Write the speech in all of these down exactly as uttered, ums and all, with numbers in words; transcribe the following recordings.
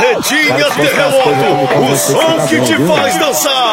Carretinha Terremoto, o som que te faz dançar.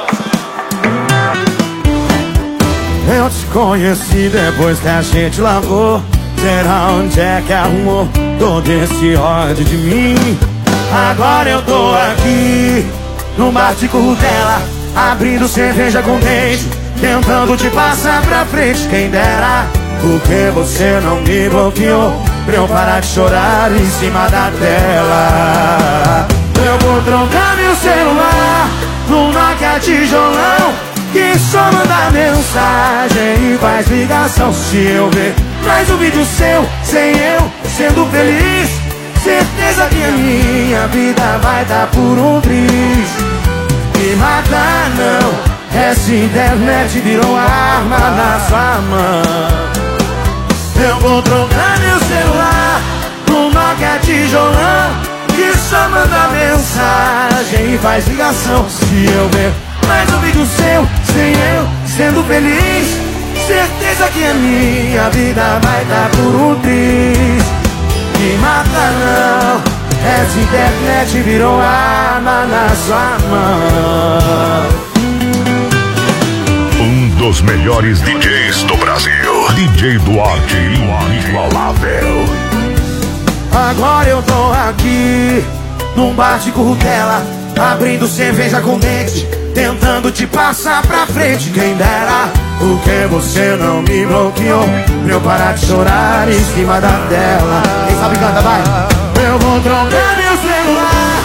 Eu te conheci depois que a gente lavou. Será onde é que arrumou todo esse ódio de mim? Agora eu tô aqui no bar de Curtela, abrindo cerveja com dente, tentando te passar pra frente. Quem dera, porque você não me bloqueou pra eu parar de chorar em cima da tela. Eu vou trocar meu celular no Nokia tijolão, que só manda mensagem e faz ligação. Se eu ver mais um vídeo seu, sem eu sendo feliz, certeza que a minha vida vai dar por um triz. Me mata não, essa internet virou arma na sua mão. Eu vou trocar meu celular no Nokia tijolão, que só manda mensagem e faz ligação. Se eu ver mais um vídeo seu, sem eu sendo feliz, certeza que a minha vida vai dar por um triz. Me mata não, essa internet virou arma na sua mão. Um dos melhores D Js do Brasil, D J Duarte, inigualável. Agora eu tô aqui num bar de Curtela, abrindo cerveja com dente, tentando te passar pra frente. Quem dera, porque você não me bloqueou pra eu parar de chorar em cima da tela. Quem sabe canta, vai. Eu vou trocar meu celular,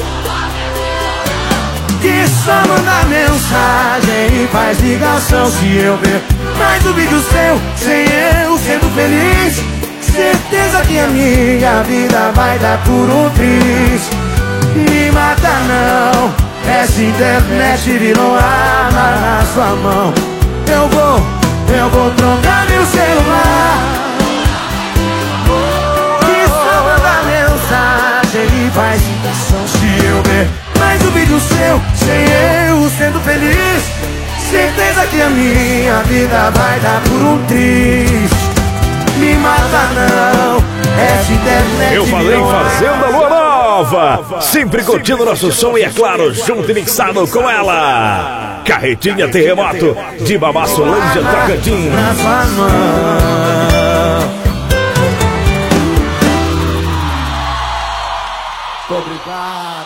que só manda mensagem e faz ligação. Se eu ver mais um vídeo seu, sem eu sendo feliz, certeza que a minha vida vai dar por um triz. Me mata não, essa internet virou arma na sua mão. Eu vou, eu vou trocar meu celular, que só manda mensagem e faz ligação. Se eu ver mais um vídeo seu, sem eu sendo feliz, certeza que a minha vida vai dar por um triz. Me mata não, essa internet. Eu falei Fazenda Lua Nova, sempre curtindo nosso som e, é claro, junto e mixado com ela, Carretinha Terremoto, de Babassolândia, Tocantins. Na sua mão. Obrigado.